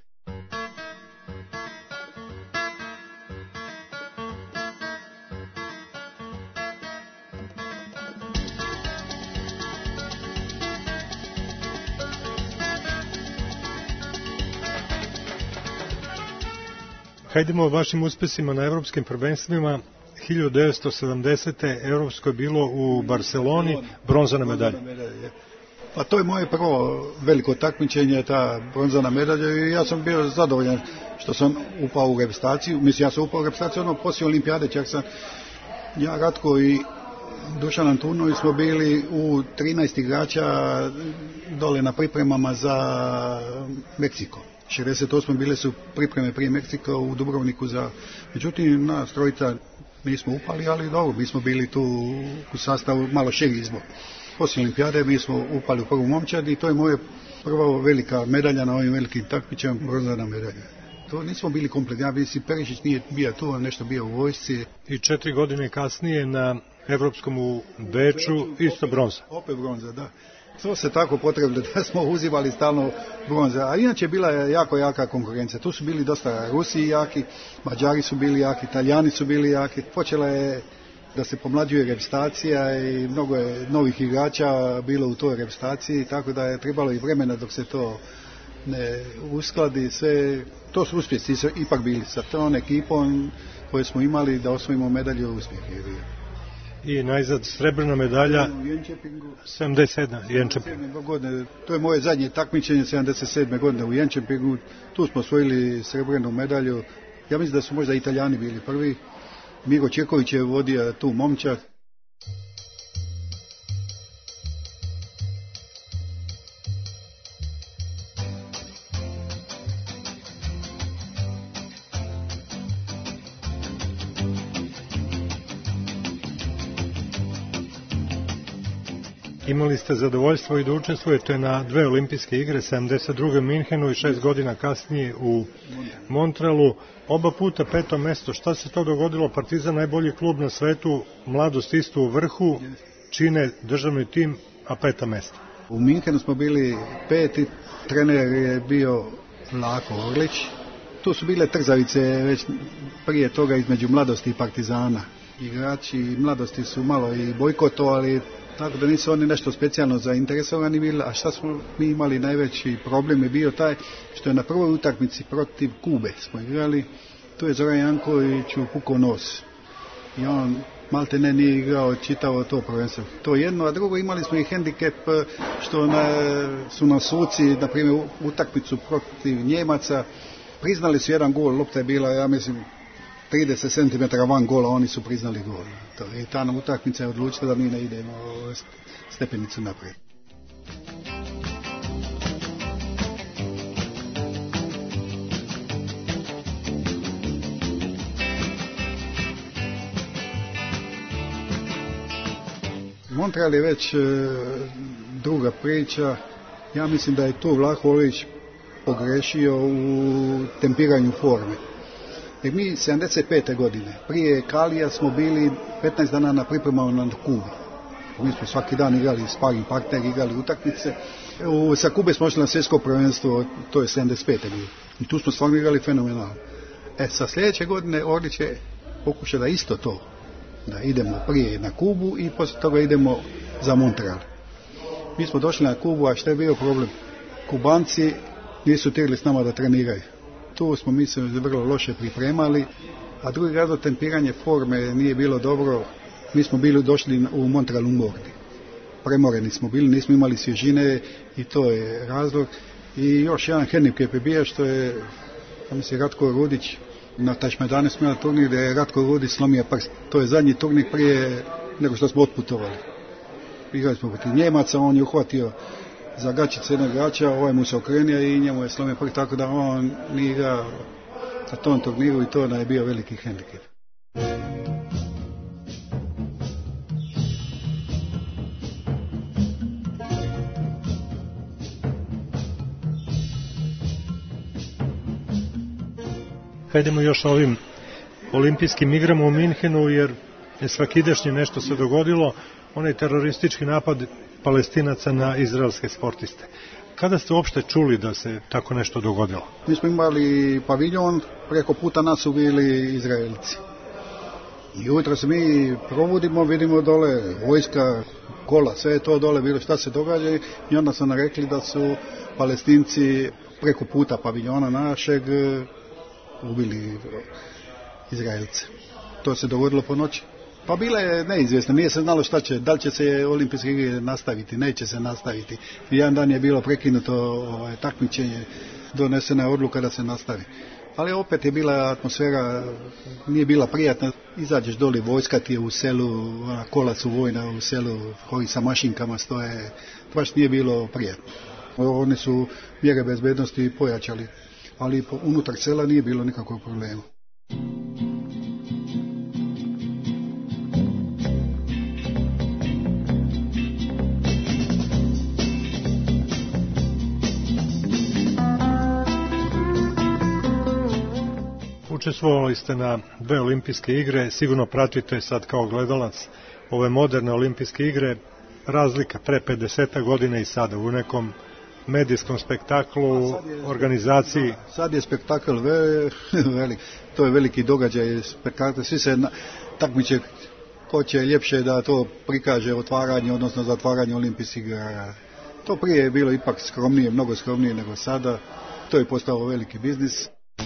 Hajdemo o vašim uspesima na evropskim prvenstvima. hiljadu devetsto sedamdesete. Evropsko je bilo u Barceloni, bronzana medalja. Pa to je moje prvo veliko takmičenje, ta bronzana medalja, i ja sam bio zadovoljan što sam upao u reprezentaciju. Mislim, ja sam upao u reprezentaciju, ono, poslije olimpijade, čak sam ja, Ratko i Dušan Antunović smo bili u trinaest igrača dole na pripremama za Meksiko. šezdeset osme bile su pripreme prije Meksika u Dubrovniku za... Međutim, nas trojica nismo upali, ali dobro, mi smo bili tu u sastavu malo širi izbor. Poslije olimpijade mi smo upali u prvu momčad i to je moja prva velika medalja na ovim velikim takmičama, bronzana medalja. To nismo bili kompletni, ja mislim, Perišić nije bio tu, nešto bio u vojsci. I četiri godine kasnije na evropskom u Beču isto bronza. Opet bronza, da. To se tako potrebno da smo uzimali stalno bronza, a inače bila je jako jaka konkurencija. Tu su bili dosta Rusi jaki, Mađari su bili jaki, Italijani su bili jaki. Počela je da se pomlađuje reprezentacija i mnogo je novih igrača bilo u toj reprezentaciji, tako da je trebalo i vremena dok se to ne uskladi. Sve, to su uspjesi ipak bili sa tom ekipom koju smo imali da osvojimo medalju uspjeh. I najzad srebrna medalja sedamdeset sedme. Jenčepingu. To je moje zadnje takmičenje sedamdeset sedme godine u Jenčepingu. Tu smo osvojili srebrnu medalju. Ja mislim da su možda Italijani bili prvi. Miro Čeković je vodio tu momčad. Imali ste zadovoljstvo i da učestvujete na dve olimpijske igre, sedamdeset druge u Minhenu i šest godina kasnije u Montrealu. Oba puta peto mesto. Šta se to dogodilo? Partizan najbolji klub na svetu, mladost isto u vrhu, čine državni tim, a peta mesta. U Minhenu smo bili peti, trener je bio Lako Orlić. Tu su bile trzavice već prije toga između mladosti i Partizana. Igrači mladosti su malo i bojkotovali, tako da nisu oni nešto specijalno zainteresovani bili, a šta smo mi imali najveći problem je bio taj što je na prvoj utakmici protiv Kube smo igrali, tu je Zoran Janković upukao nos i on malte ne nije igrao čitavo to prvenstvo. To jedno, a drugo imali smo i hendikep što na, su nam suci, na primjer utakmicu protiv Njemaca, priznali su jedan gol, lopta je bila, ja mislim, trideset centimetara van gola, oni su priznali gol. To je ta nam utakmica je odlučila da mi ne idemo stepenicu naprijed. Montreal je već e, druga priča. Ja mislim da je tu Vlahović pogrešio u tempiranju forme. Jer mi sedamdeset pete godine, prije Kalija smo bili petnaest dana na pripremama na Kubi. Mi smo svaki dan igrali sparing partner, igrali utakmice. U, sa Kube smo išli na svjetsko prvenstvo, to je sedamdeset pete godine. I tu smo stvarno igrali fenomenalno. E, sa sljedeće godine Orlić je pokušao da isto to, da idemo prije na Kubu i poslije toga idemo za Montreal. Mi smo došli na Kubu, a što je bio problem? Kubanci nisu htjeli s nama da treniraju. Tu smo mi se vrlo loše pripremali, a drugi razlog, tempiranje forme nije bilo dobro. Mi smo bili došli u Montreal umorni. Premoreni smo bili, nismo imali svježine i to je razlog. I još jedan hendikep je bio što je, ja mislim, Ratko Rudić, na Tašmedane smo imali turnir gdje je Ratko Rudić slomio prst. To je zadnji turnir prije nego što smo otputovali. Igrali smo protiv Njemaca, on je uhvatio za gačice jednog igrača, ovaj mu se okrenio i njemu je slomio prst, tako da on nije igrao na tom turniru i to je bio veliki hendikep. Hajdemo još o ovim olimpijskim igrama u Minhenu, jer je svakidašnje nešto se dogodilo, onaj teroristički napad Palestinaca na izraelske sportiste. Kada ste uopšte čuli da se tako nešto dogodilo? Mi smo imali paviljon, preko puta nas su bili Izraelci. I ujutro se mi provodimo, vidimo dole vojska, kola, sve je to dole bilo šta se događa i onda su nam rekli da su Palestinci preko puta paviljona našeg ubili Izraelce. To se dogodilo po noći. Pa bila je neizvjesno, nije se znalo šta će, da li će se olimpijske igre nastaviti, neće se nastaviti. Jedan dan je bilo prekinuto ovaj, takmičenje, donesena je odluka da se nastavi. Ali opet je bila atmosfera, nije bila prijatna. Izađeš doli, vojska ti je u selu, ona kola su vojna u selu, koji sa mašinkama stoje, baš nije bilo prijatno. Oni su mjere bezbednosti pojačali, ali unutar sela nije bilo nikakvog problema. Učestvovali ste na dve olimpijske igre, sigurno pratite sad kao gledalac ove moderne olimpijske igre, razlika pre pedeset godina i sada u nekom medijskom spektaklu, organizaciji. Sad je spektakl ve, velik, to je veliki događaj, spektakl, svi se takmiče ko će ljepše da to prikaže otvaranje, odnosno zatvaranje olimpijskih igara. To prije je bilo ipak skromnije, mnogo skromnije nego sada, to je postao veliki biznis.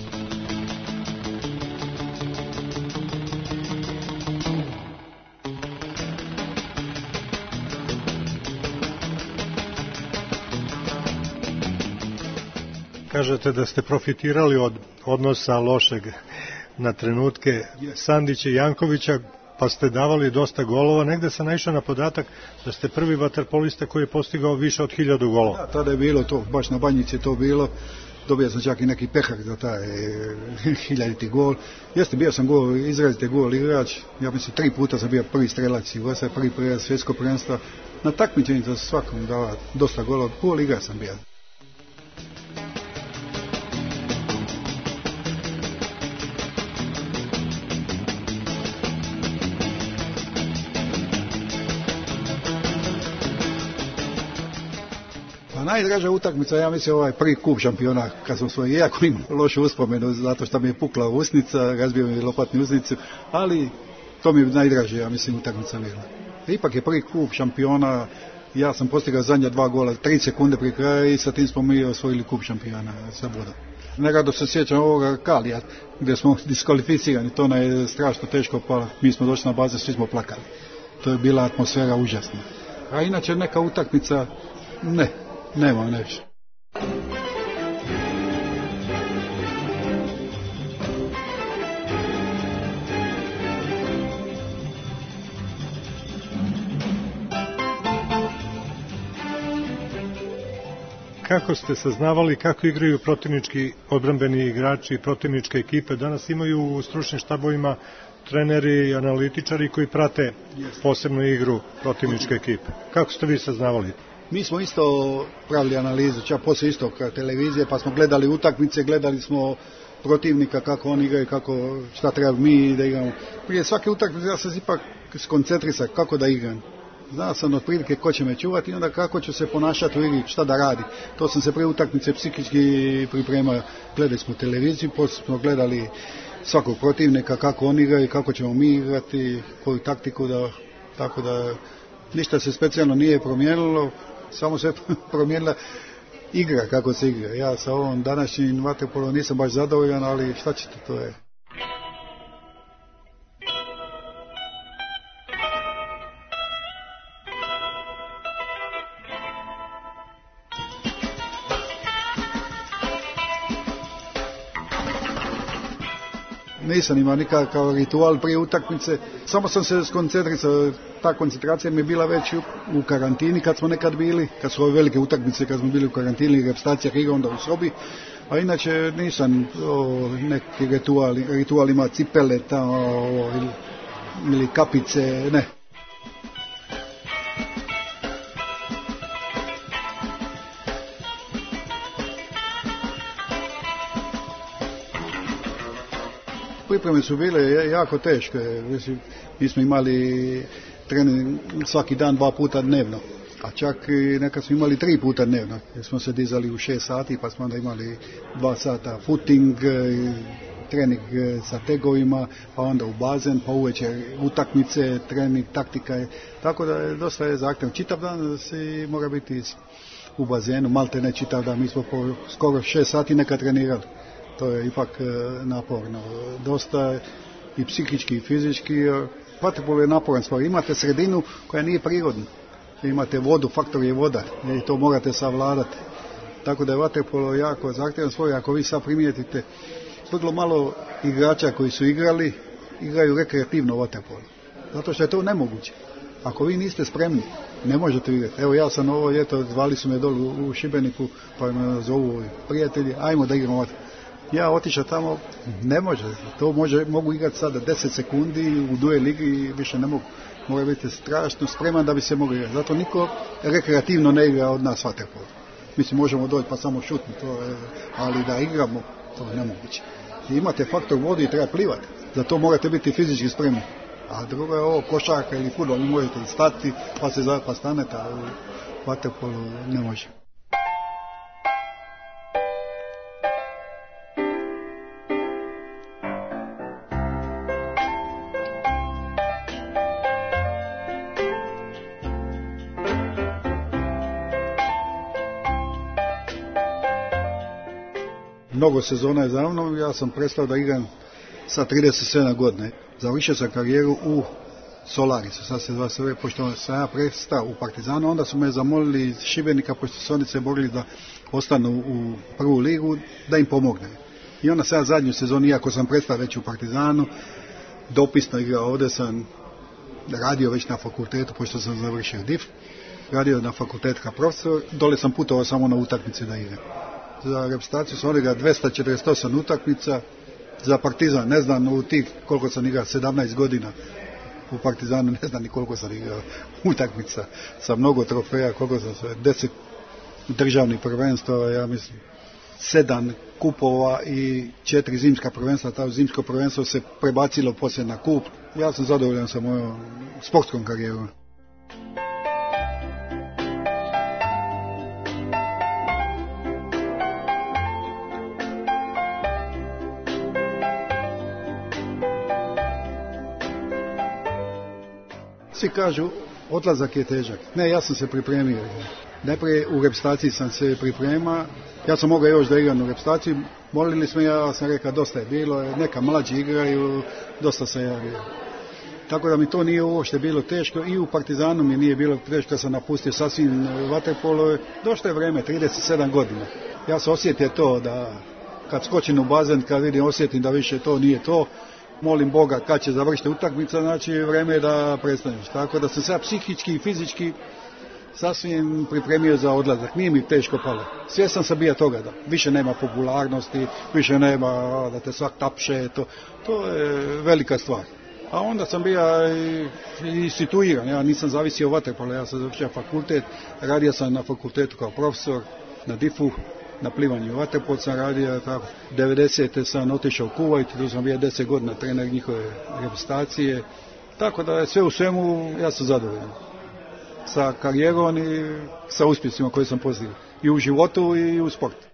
Kažete da ste profitirali od odnosa lošeg na trenutke Sandića i Jankovića, pa ste davali dosta golova. Negde sam naišao na podatak da ste prvi vaterpolista koji je postigao više od hiljadu golova. Da, tada je bilo to, baš na Banjici je to bilo. Dobio sam čak i neki pehar za taj hiljaditi gol. Jeste, bio sam gol, izrazite gol igrač. Ja mislim, tri puta sam bio prvi strelac i Gosa, prvi prvi svjetsko prvenstva. Na takmičenju za svakom dava dosta golova. Gol igra sam bio. Najdraža utakmica, ja mislim, ovaj prvi kup šampiona kad sam svoj, iako imam lošu uspomenu zato što mi je pukla usnica, razbio mi lopatni usnicu, ali to mi je najdraže, ja mislim, utakmica bila. Ipak je prvi kup šampiona, ja sam postigao zadnja dva gola, tri sekunde pri kraju i sa tim smo mi osvojili kup šampiona sa Bodom. Nerado se sjećam ovoga Kalija, gdje smo diskvalificirani, to nam je strašno teško palo, mi smo došli na baze, svi smo plakali. To je bila atmosfera užasna. A inače neka utakmica, ne. Nema nešto. Kako ste saznavali kako igraju protivnički odbrambeni igrači i protivničke ekipe? Danas imaju u stručnim štabovima treneri i analitičari koji prate posebnu igru protivničke ekipe. Kako ste vi saznavali? Mi smo isto pravili analizu, čak poslije isto kao televizije, pa smo gledali utakmice, gledali smo protivnika kako oni igraju, kako, šta treba mi da igramo. Prije svake utakmice ja sam ipak skoncentrisan kako da igram. Znao sam otprilike ko će me čuvati i onda kako ću se ponašati u igri, šta da radi. To sam se prije utakmice psihički pripremao. Gledali smo televiziju, poslije smo gledali svakog protivnika, kako oni igraju, kako ćemo mi igrati, koju taktiku da, tako da ništa se specijalno nije promijenilo. Samo se promijenila igra, kako se igra. Ja sa ovom današnjim vaterpolom nisam baš zadovoljan, ali šta ćete, to je. Nisam imao nikakav ritual prije utakmice, samo sam se skoncentrisao, ta koncentracija mi je bila već u, u karantini kad smo nekad bili, kad su ove velike utakmice, kad smo bili u karantini, repstacija igra onda u sobi, a inače nisam o, neki ritual, ritual ima cipele tamo, o, ili, ili kapice, ne. pripreme su bile jako teške. Mislim, mi smo imali trening svaki dan, dva puta dnevno. A čak i nekad smo imali tri puta dnevno. Jer smo se dizali u šest sati, pa smo onda imali dva sata footing, trening sa tegovima, pa onda u bazen, pa uvečer utakmice, trening, taktika. Tako da je dosta je zahtjevno. Čitav dan si mora biti u bazenu, malte ne čitav dan. Mi smo po skoro šest sati nekad trenirali. To je ipak naporno. Dosta i psihički i fizički. Vaterpolo je naporan stvar. Imate sredinu koja nije prirodna. Imate vodu, faktor je voda i to morate savladati. Tako da je vaterpolo jako zahtjevan svoj. Ako vi sad primijetite, vrlo malo igrača koji su igrali, igraju rekreativno vaterpolo. Zato što je to nemoguće. Ako vi niste spremni, ne možete igrati. Evo ja sam ovo ljeto, zvali su me dolu u Šibeniku, pa me zovu prijatelji, ajmo da igramo vaterpolo. Ja otišao tamo, ne može. To može, mogu igrati sada deset sekundi u duel ligi i više ne mogu. Mora biti strašno spreman da bi se mogli igrati. Zato niko rekreativno ne igra od nas vaterpolo. Mislim, možemo doći pa samo šutni, to je, ali da igramo, to je nemoguće. I imate faktor vode i treba plivati. Zato morate biti fizički spremni. A drugo je ovo košarka ili fudbal, vi možete stati pa se pa stanete, a u vaterpolu ne može. Mnogo sezona je za mnom, ja sam prestao da igram sa trideset sedam godina. Završio sam karijeru u Solarisu, sad se zva sve, pošto sam ja prestao u Partizanu, onda su me zamolili iz Šibenika, pošto su oni se borili da ostanu u prvu ligu, da im pomogne. I onda sam ja zadnju sezonu, iako sam prestao već u Partizanu, dopisno igrao, ovdje sam radio već na fakultetu, pošto sam završio D I F, radio na fakultetu kao profesor, dole sam putovao samo na utakmice da igram. Za reprezentaciju sam odigrao dvjesto četrdeset osam utakmica, za Partizan ne znam u tih koliko sam igrao, sedamnaest godina u Partizanu, ne znam ni koliko sam igrao utakmica, sa mnogo trofeja, koliko sam sve, deset državnih prvenstva, ja mislim, sedam kupova i četiri zimska prvenstva, ta zimsko prvenstvo se prebacilo poslije na kup. Ja sam zadovoljan sa mojom sportskom karijerom. Svi kažu, odlazak je težak. Ne, ja sam se pripremio. Najprije u reprezentaciji sam se priprema. Ja sam mogao još da igram u reprezentaciji. Molili smo, ja sam rekao, dosta je bilo. Neka mlađi igraju, dosta sam javio. Tako da mi to nije uopšte bilo teško. I u Partizanu mi nije bilo teško kad sam napustio sasvim vaterpolo. Došlo je vreme, trideset sedam godina. Ja sam osjetio to da kad skočim u bazen, kad vidim, osjetim da više to nije to. Molim Boga kad će završiti utakmica, znači vreme je da prestaneš. Tako da sam se psihički i fizički sasvim pripremio za odlazak. Nije mi teško palo. Svjestan sam bio toga da više nema popularnosti, više nema da te svak tapše. To, to je velika stvar. A onda sam bio i, i situiran. Ja nisam zavisio od vaterpola. Ja sam završio fakultet. Radio sam na fakultetu kao profesor, na D I F-u. Na plivanju vaterpol sam radio, tako. devedesete sam otišao u Kuvajt, tu sam bio deset godina trener njihove reprezentacije. Tako da je sve u svemu, ja sam zadovoljan sa karijerom i sa uspjesima koje sam postigao. I u životu i u sportu.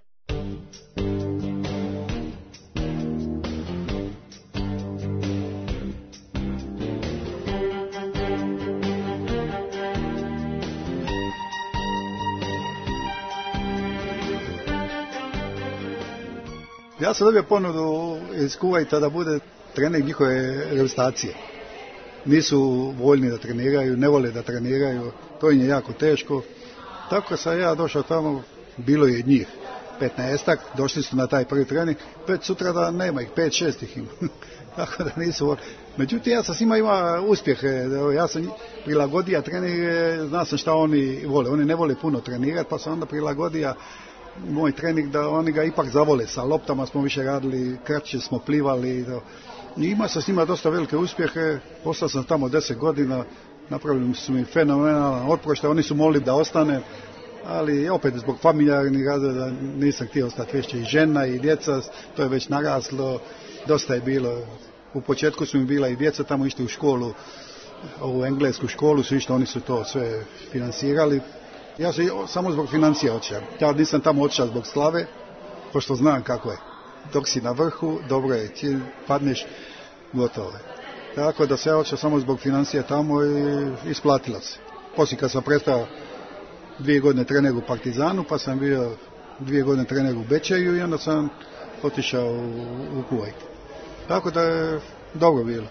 Ja sam dobio ponudu iz Kuvajta da bude trener njihove reprezentacije. Nisu voljni da treniraju, ne vole da treniraju, to im je jako teško. Tako sam ja došao tamo, bilo je njih petnaestak, došli su na taj prvi trening, već sutra da nema ih, pet, šest ih ima. Tako da nisu voljni. Međutim, ja sam s njima ima uspjehe, ja sam prilagodija treninge, zna sam šta oni vole. Oni ne vole puno trenirati, pa sam onda prilagodija moj trening da oni ga ipak zavole. Sa loptama smo više radili, kraće smo plivali. I imao sam s njima dosta velike uspjehe, postao sam tamo deset godina, napravili su mi fenomenalan otproštaj, oni su molili da ostane. ali opet zbog familijarnih razloga nisam htio ostati više i žena i djeca, to je već naraslo, dosta je bilo. U početku su mi bila i djeca tamo išli u školu, ovu englesku školu su išli, oni su to sve financirali. Ja sam samo zbog financija otišao. Ja nisam tamo otišao zbog slave, pošto znam kako je. Dok si na vrhu, dobro je, ti padneš, gotovo je. Tako da se ja otišao samo zbog financija tamo i isplatilo se. Poslije kad sam prestao dvije godine trener u Partizanu, pa sam bio dvije godine trener u Bečeju i onda sam otišao u, u Kuvajt. Tako da je dobro bilo.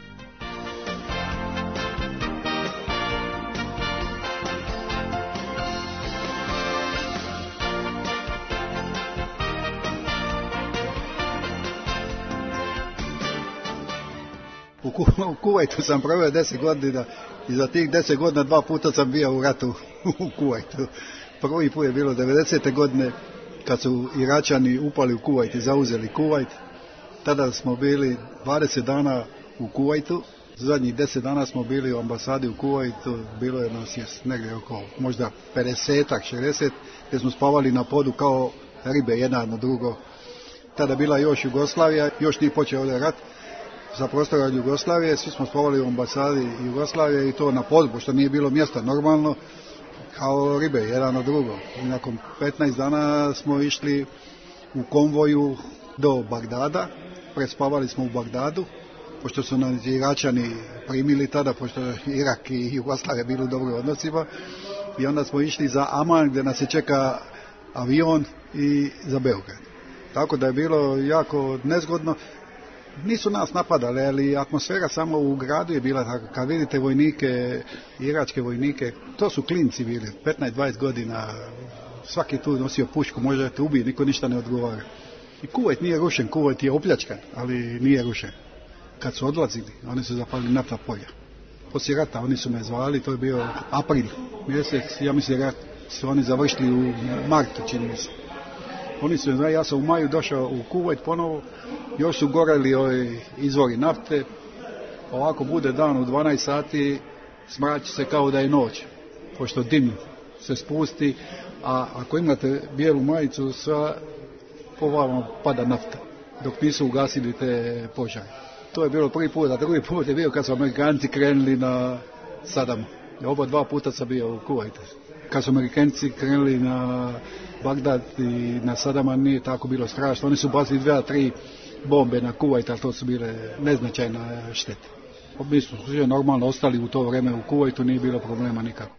U, Ku, u Kuvajtu sam proveo deset godina i za tih deset godina dva puta sam bio u ratu u Kuvajtu. Prvi put je bilo devedesete godine kad su Iračani upali u Kuvajt i zauzeli Kuvajt. Tada smo bili dvadeset dana u Kuvajtu. Zadnjih deset dana smo bili u ambasadi u Kuvajtu. Bilo je nas je negdje oko možda pedesetak, šezdeset, gdje smo spavali na podu kao ribe jedna na drugo. Tada bila još Jugoslavija, još nije počeo ovdje rat. Za prostora Jugoslavije, svi smo spavali u ambasadi Jugoslavije i to na podu, pošto nije bilo mjesta normalno, kao ribe, jedan na drugo. I nakon petnaest dana smo išli u konvoju do Bagdada, prespavali smo u Bagdadu, pošto su nas Iračani primili tada, pošto Irak i Jugoslavija bili u dobrim odnosima, i onda smo išli za Aman, gdje nas je čeka avion i za Beograd. Tako da je bilo jako nezgodno. Nisu nas napadali, ali atmosfera samo u gradu je bila tako. Kad vidite vojnike, iračke vojnike, to su klinci bili, petnaest dvadeset godina, svaki tu nosio pušku, može te ubije, niko ništa ne odgovara. I Kuvajt nije rušen, Kuvajt je opljačkan, ali nije rušen. Kad su odlazili, oni su zapalili naftna polja. Poslije rata oni su me zvali, to je bio april mjesec, ja mislim da su oni završili u martu, čini mi se. Oni su, ja sam u maju došao u Kuvajt ponovo, još su goreli ovi izvori nafte, ovako bude dan u dvanaest sati, smrači se kao da je noć, pošto dim se spusti, a ako imate bijelu majicu, sva po vama pada nafta, dok nisu ugasili te požare. To je bilo prvi put, a drugi put je bio kad su Amerikanci krenuli na Sadamu. Oba dva puta sam bio u Kuvajtu. Kad su Amerikanci krenuli na Bagdad i na Sadama, nije tako bilo strašno. Oni su bacili dvije, tri bombe na Kuvajt, ali to su bile neznačajne štete. Mi smo svi normalno ostali u to vrijeme u Kuvajtu, nije bilo problema nikako.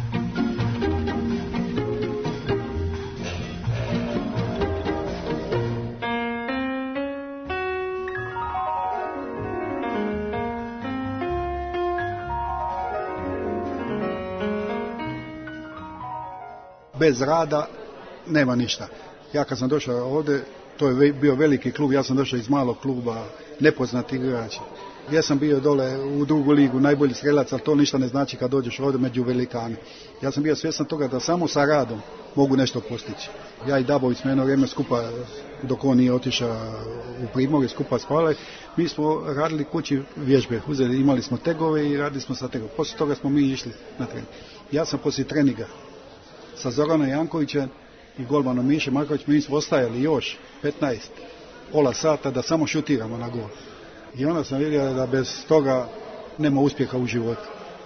Bez rada nema ništa. Ja kad sam došao ovdje, to je bio veliki klub, ja sam došao iz malog kluba, nepoznati igrač. Ja sam bio dole u drugu ligu, najbolji strelac, ali to ništa ne znači kad dođeš ovdje među velikane. Ja sam bio svjestan toga da samo sa radom mogu nešto postići. Ja i Dabović smo jedno vrijeme skupa, dok on nije otišao u Primorje, skupa spavali, mi smo radili kući vježbe, uzeli, imali smo tegove i radili smo sa tegove. Poslije toga smo mi išli na trening. Ja sam poslije treninga sa Zoranom Jankovićem i golmanom Miše Marković, mi smo ostajali još petnaest, pola sata da samo šutiramo na gol. I onda sam vidio da bez toga nema uspjeha u životu.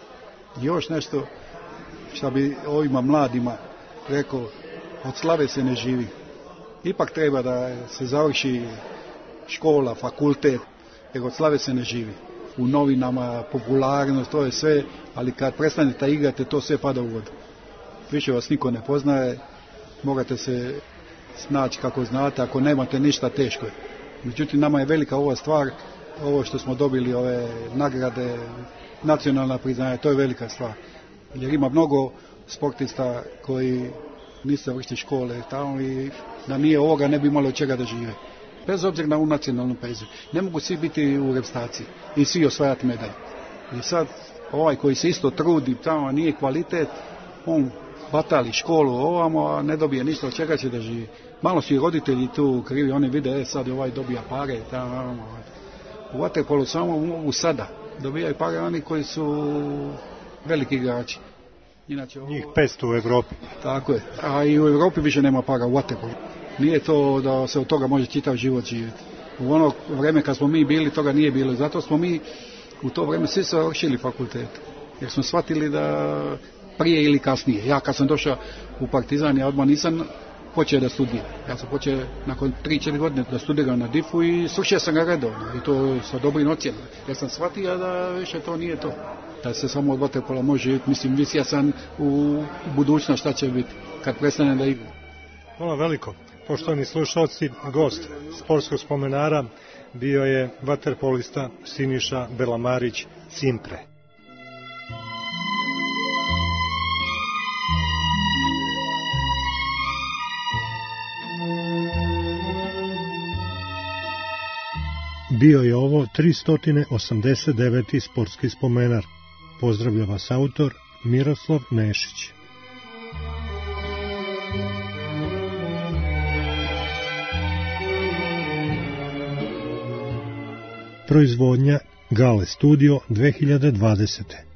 I još nešto što bi ovima mladima rekao, od slave se ne živi. Ipak treba da se završi škola, fakultet, jer od slave se ne živi. U novinama, popularnost, to je sve, ali kad prestanete igrati, to sve pada u vodu. Više vas niko ne poznaje, morate se snaći kako znate, ako nemate ništa, teško je. Međutim, nama je velika ova stvar, ovo što smo dobili, ove nagrade, nacionalna priznanja, to je velika stvar. Jer ima mnogo sportista koji nisu završili škole tamo i da nije ovoga ne bi imalo od čega da žive. Bez obzira na ovu nacionalnu penziju. Ne mogu svi biti u reprezentaciji i svi osvajati medalje. I sad ovaj koji se isto trudi, tamo nije kvalitet, on batali školu ovamo, a ne dobije ništa, od čega će da živi. Malo su i roditelji tu krivi, oni vide, e, sad ovaj dobija pare, tamo, u vaterpolu samo mogu sada dobijaju pare oni koji su veliki igrači. Inače, ovo... Njih petsto u Evropi. Tako je. A i u Europi više nema para u vaterpolu. Nije to da se od toga može čitav život živjeti. U ono vrijeme kad smo mi bili, toga nije bilo. Zato smo mi u to vrijeme svi završili fakultet. Jer smo shvatili da prije ili kasnije. Ja kad sam došao u Partizan, ja odmah nisam počeo da studiram. Ja sam počeo nakon tri četiri godine da studiram na difu i svršio sam ga redovno. I to sa dobrim ocjenama. Jer sam shvatio da više to nije to. Da se samo od vaterpola može živjeti. Mislim, mislio sam u budućnost šta će biti kad prestane da igra. Hvala veliko. Poštovani slušalci, gost sportskog spomenara bio je vaterpolista Siniša Belamarić Cimpre. Bio je ovo tristo osamdeset deveti sportski spomenar. Pozdravlja vas autor Miroslav Nešić. Proizvodnja Gale Studio dve hiljade dvadesete.